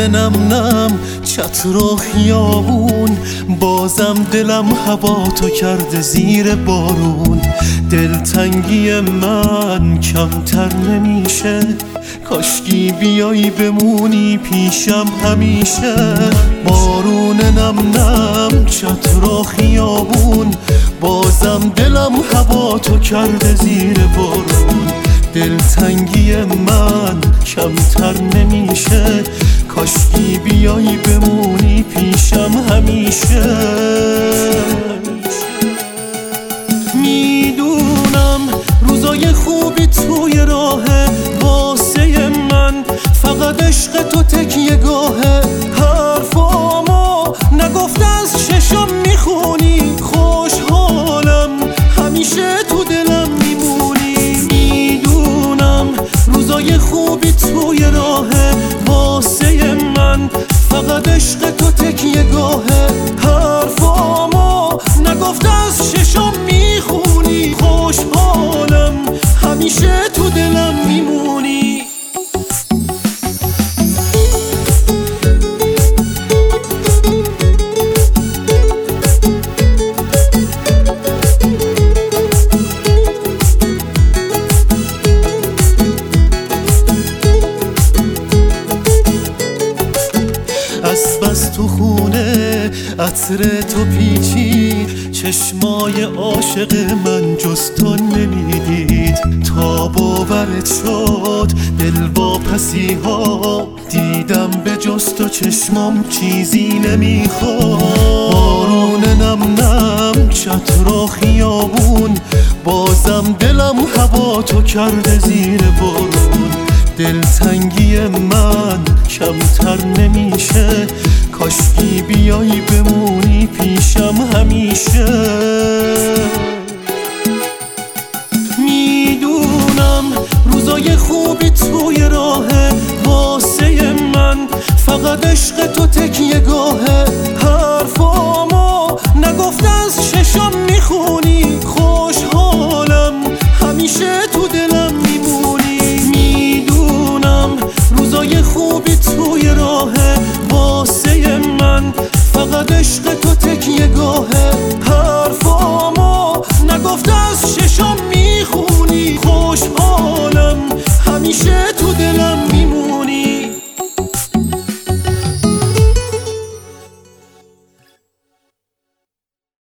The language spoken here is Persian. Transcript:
نم نم چتر و خیابون، بازم دلم هوا تو کرده زیر بارون. دلتنگی من کمتر نمیشه، کاشکی بیایی بمونی پیشم همیشه. بارون نم نم چتر و خیابون، بازم دلم هوا تو کرده زیر بارون. دلتنگی من کمتر نمیشه، کاشکی بیایی بمونی پیشم همیشه. میدونم روزای خوبی توی راهه واسه من، فقط عشق تو تکیه گاهه. حرفامو نگفته از چشم میخونی، خوشحالم همیشه تو دلم میمونی. میدونم روزای خوبی توی راهه واسه من، فقط عشق تو تکیه گاهه. حرفامو نگفته از چشم میخونی، خوشحالم همیشه تو دلم میمونی. از بس تو خونه عطر تو پیچی، چشمای عاشق من جز تو نمیدید. تا باورت شد دل واپسی ها، دیدم به جز تو چشمام چیزی نمیخواد. بارون نم نم چتر و خیابون، بازم دلم هوا تو کرده زیر بارون. دلتنگی من کمتر نمیشه، کاشکی بیایی بمونی پیشم همیشه. میدونم روزای خوبی توی راهه واسه من، فقط عشق تو تکیه گاهه. حرفامو نگفته از چشم میخونی، خوشحالم همیشه تو دلم میمونی. میدونم روزای خوبی توی راهه واسه من، فقط عشق